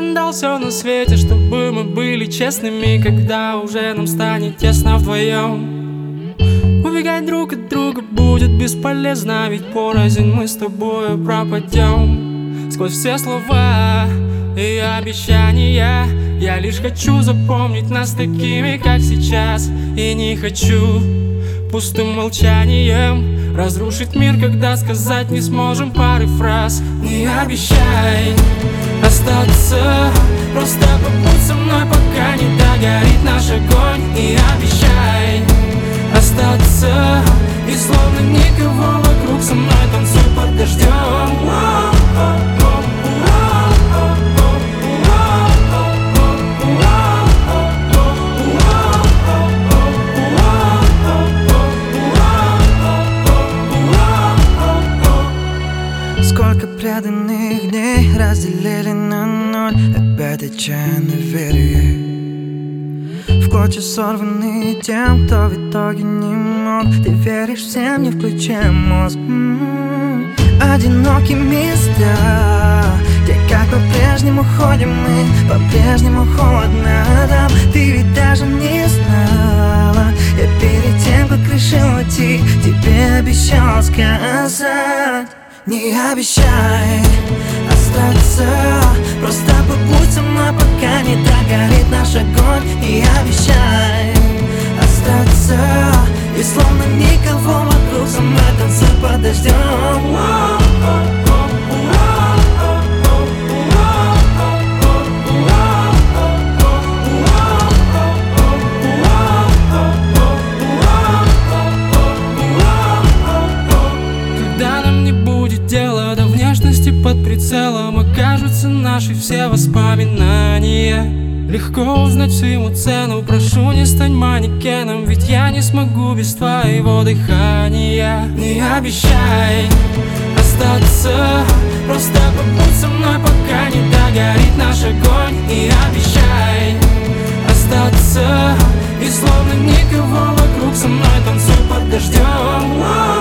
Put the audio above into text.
отдал все на свете, чтобы мы были честными, когда уже нам станет тесно вдвоем. Убегать друг от друга будет бесполезно, ведь порознь мы с тобою пропадем. Сквозь все слова и обещания я лишь хочу запомнить нас такими, как сейчас. И не хочу пустым молчанием разрушить мир, когда сказать не сможем пары фраз. Не обещай остаться, просто побудь со мной, пока не догорит наш огонь. Не обещай остаться, и словно никого вокруг, со мной танцуй под дождем. Сколько преданных дней разделили на ноль, опять отчаянно верю в клочья, сорванные тем, кто в итоге не мог. Ты веришь всем, не включая мозг. Одинокие места, где как по-прежнему ходим мы, по-прежнему холодно там. Ты ведь даже не знала, я перед тем, как решил уйти, тебе обещал сказать. Не обещай остаться, просто побудь со мной, пока не догорит наш огонь. Не обещай остаться, и словно никого вокруг, со мной танцуй под дождем. Дело до внешности под прицелом окажутся наши все воспоминания. Легко узнать всему цену, прошу, не стань манекеном, ведь я не смогу без твоего дыхания. Не обещай остаться, просто побудь со мной, пока не догорит наш огонь. Не обещай остаться, и словно никого вокруг, со мной танцуй под дождем.